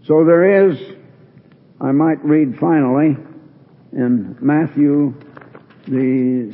So there is, I might read finally, in Matthew, the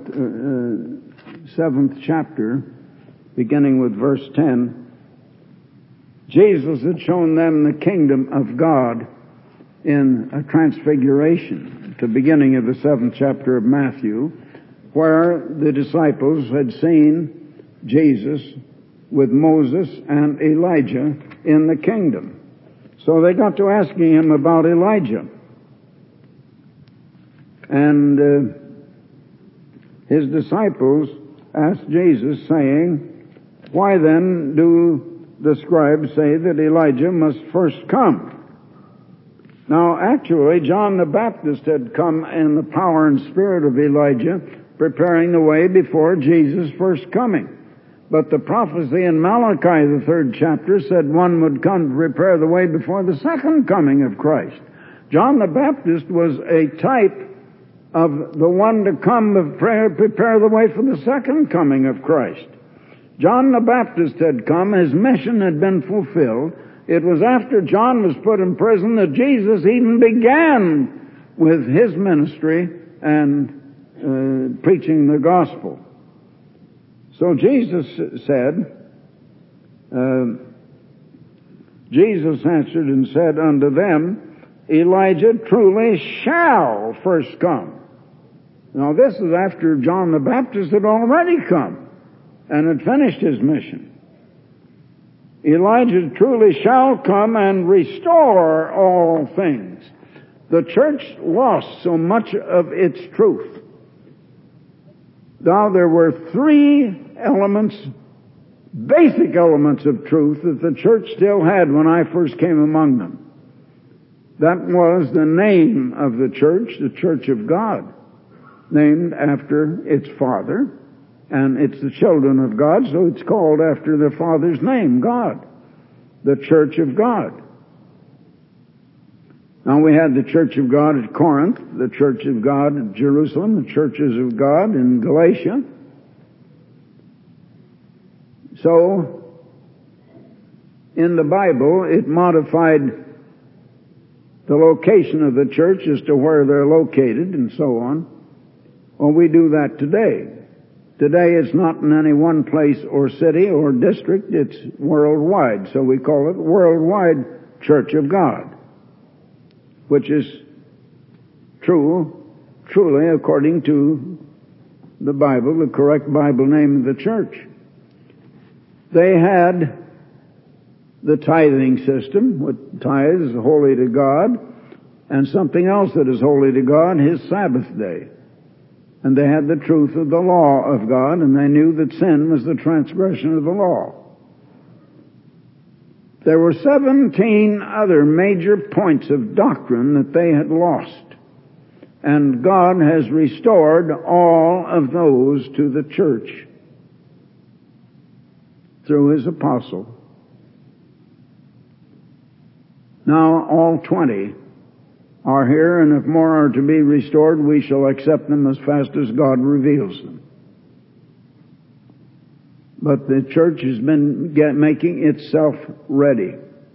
seventh chapter, beginning with verse 10, Jesus had shown them the kingdom of God in a transfiguration, at the beginning of the 7th chapter of Matthew, where the disciples had seen Jesus with Moses and Elijah in the kingdom. So they got to asking him about Elijah. And his disciples asked Jesus, saying, "Why then do the scribes say that Elijah must first come?" Now, actually, John the Baptist had come in the power and spirit of Elijah, preparing the way before Jesus' first coming. But the prophecy in Malachi, the 3rd chapter, said one would come to prepare the way before the second coming of Christ. John the Baptist was a type of the one to come to prepare the way for the second coming of Christ. John the Baptist had come, his mission had been fulfilled. It was after John was put in prison that Jesus even began with his ministry and preaching the gospel. So Jesus answered and said unto them, "Elijah truly shall first come." Now this is after John the Baptist had already come and had finished his mission. Elijah truly shall come and restore all things. The church lost so much of its truth. Now there were 3 elements, basic elements of truth that the church still had when I first came among them. That was the name of the Church of God, named after its Father, and it's the children of God, so it's called after the Father's name, God, the Church of God. Now we had the Church of God at Corinth, the Church of God at Jerusalem, the Churches of God in Galatia. So, in the Bible, it modified the location of the church as to where they're located and so on. Well, we do that today. Today it's not in any one place or city or district, it's worldwide. So we call it Worldwide Church of God, which is truly according to the Bible, the correct Bible name of the church. They had the tithing system, with tithes holy to God, and something else that is holy to God, His Sabbath day. And they had the truth of the law of God, and they knew that sin was the transgression of the law. There were 17 other major points of doctrine that they had lost. And God has restored all of those to the church through His apostle. Now all 20 are here, and if more are to be restored, we shall accept them as fast as God reveals them. But the church has been making itself ready.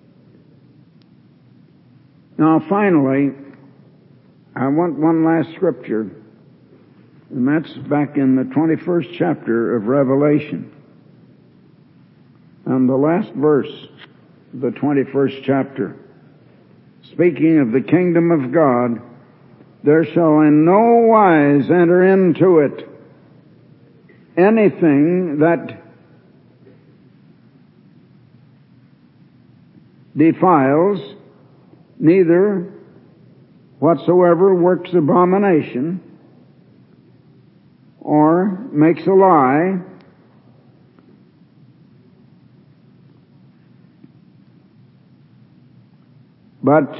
Now finally, I want one last scripture, and that's back in the 21st chapter of Revelation. And the last verse of the 21st chapter, speaking of the kingdom of God, there shall in no wise enter into it anything that defiles, neither whatsoever works abomination, or makes a lie, but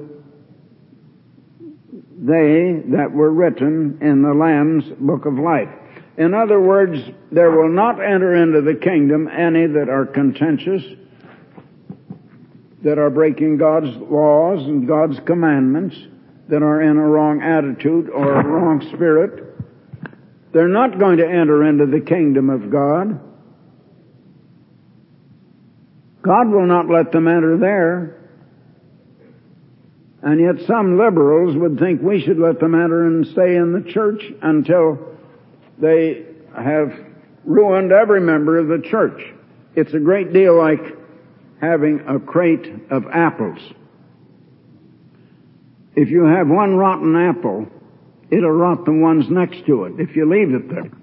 they that were written in the Lamb's book of life. In other words, there will not enter into the kingdom any that are contentious, that are breaking God's laws and God's commandments, that are in a wrong attitude or a wrong spirit. They're not going to enter into the kingdom of God. God will not let them enter there. And yet some liberals would think we should let them enter and stay in the church until they have ruined every member of the church. It's a great deal like having a crate of apples. If you have one rotten apple, it'll rot the ones next to it if you leave it there.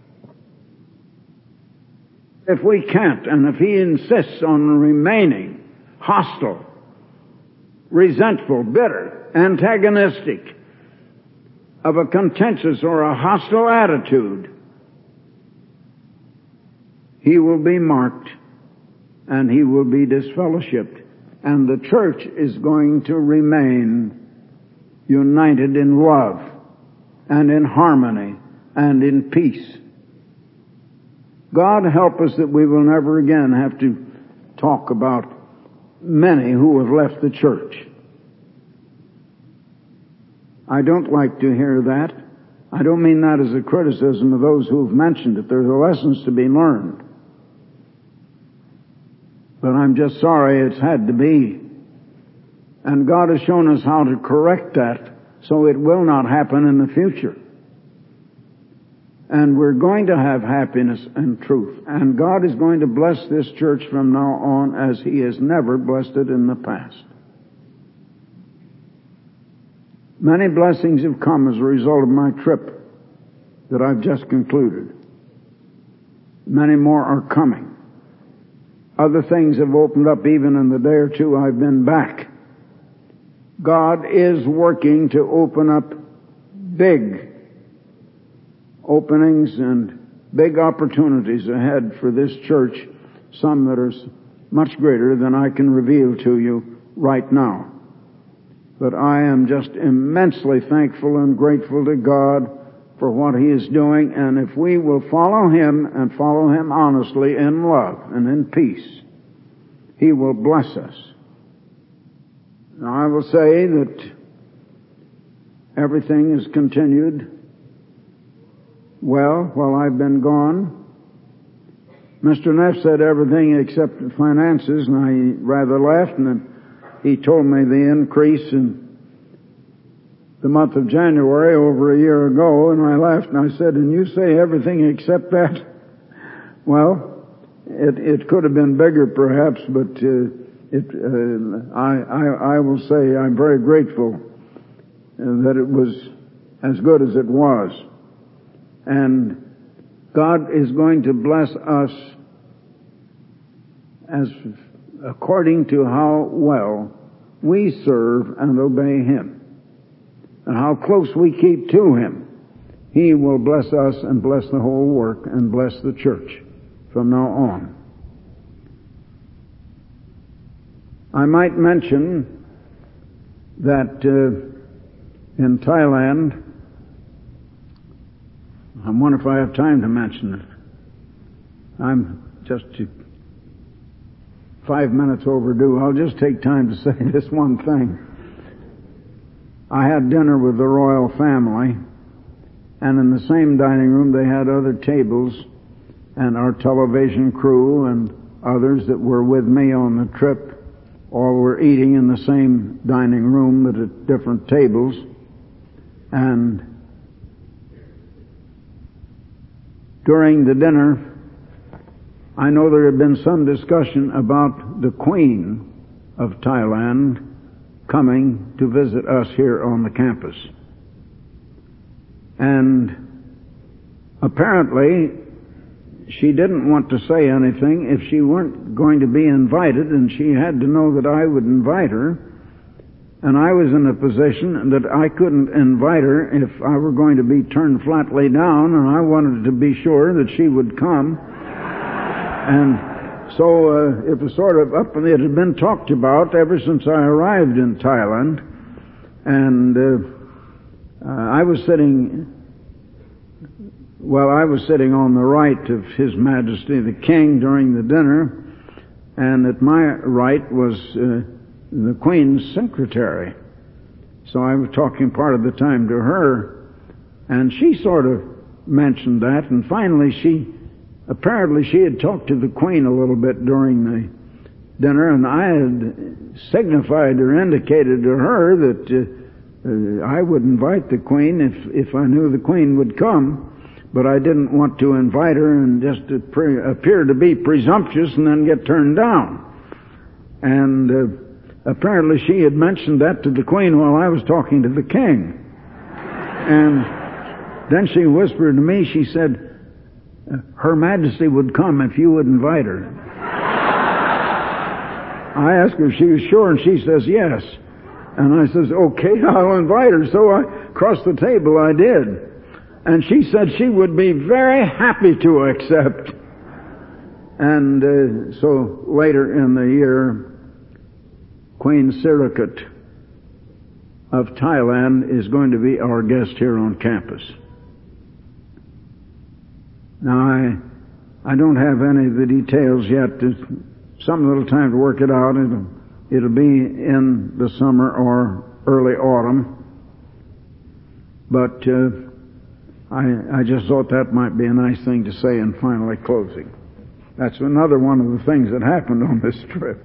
If we can't, and if he insists on remaining hostile, resentful, bitter, antagonistic, of a contentious or a hostile attitude, he will be marked and he will be disfellowshipped. And the church is going to remain united in love and in harmony and in peace. God help us that we will never again have to talk about many who have left the church. I don't like to hear that. I don't mean that as a criticism of those who have mentioned it. There's lessons to be learned. But I'm just sorry it's had to be. And God has shown us how to correct that so it will not happen in the future. And we're going to have happiness and truth. And God is going to bless this church from now on as He has never blessed it in the past. Many blessings have come as a result of my trip that I've just concluded. Many more are coming. Other things have opened up even in the day or two I've been back. God is working to open up big openings and big opportunities ahead for this church, some that are much greater than I can reveal to you right now. But I am just immensely thankful and grateful to God for what He is doing, and if we will follow Him and follow Him honestly in love and in peace, He will bless us. Now I will say that everything has continued well while I've been gone. Mr. Neff said everything except the finances, and I rather laughed, and then he told me the increase in the month of January over a year ago, and I laughed and I said, and you say everything except that? Well, it could have been bigger perhaps, but I will say I'm very grateful that it was as good as it was. And God is going to bless us as according to how well we serve and obey Him, and how close we keep to Him. He will bless us and bless the whole work and bless the church from now on. I might mention that in Thailand, I wonder if I have time to mention it. I'm just 5 minutes overdue. I'll just take time to say this one thing. I had dinner with the royal family, and in the same dining room they had other tables, and our television crew and others that were with me on the trip all were eating in the same dining room but at different tables. And during the dinner, I know there had been some discussion about the Queen of Thailand coming to visit us here on the campus. And apparently she didn't want to say anything if she weren't going to be invited, and she had to know that I would invite her. And I was in a position that I couldn't invite her if I were going to be turned flatly down, and I wanted to be sure that she would come. And so it was sort of up, and it had been talked about ever since I arrived in Thailand. And I was sitting on the right of His Majesty the King during the dinner, and at my right was the Queen's secretary. So I was talking part of the time to her, and she sort of mentioned that, and finally she had talked to the Queen a little bit during dinner, and I had signified or indicated to her that I would invite the Queen if I knew the Queen would come, but I didn't want to invite her and just appear to be presumptuous and then get turned down. And apparently she had mentioned that to the Queen while I was talking to the King. And then she whispered to me, she said, Her Majesty would come if you would invite her. I asked her if she was sure, and she says yes. And I says, okay, I'll invite her. So across the table I did. And she said she would be very happy to accept. And so later in the year, Queen Sirikit of Thailand is going to be our guest here on campus. Now, I don't have any of the details yet. There's some little time to work it out. It'll be in the summer or early autumn. But I just thought that might be a nice thing to say in finally closing. That's another one of the things that happened on this trip.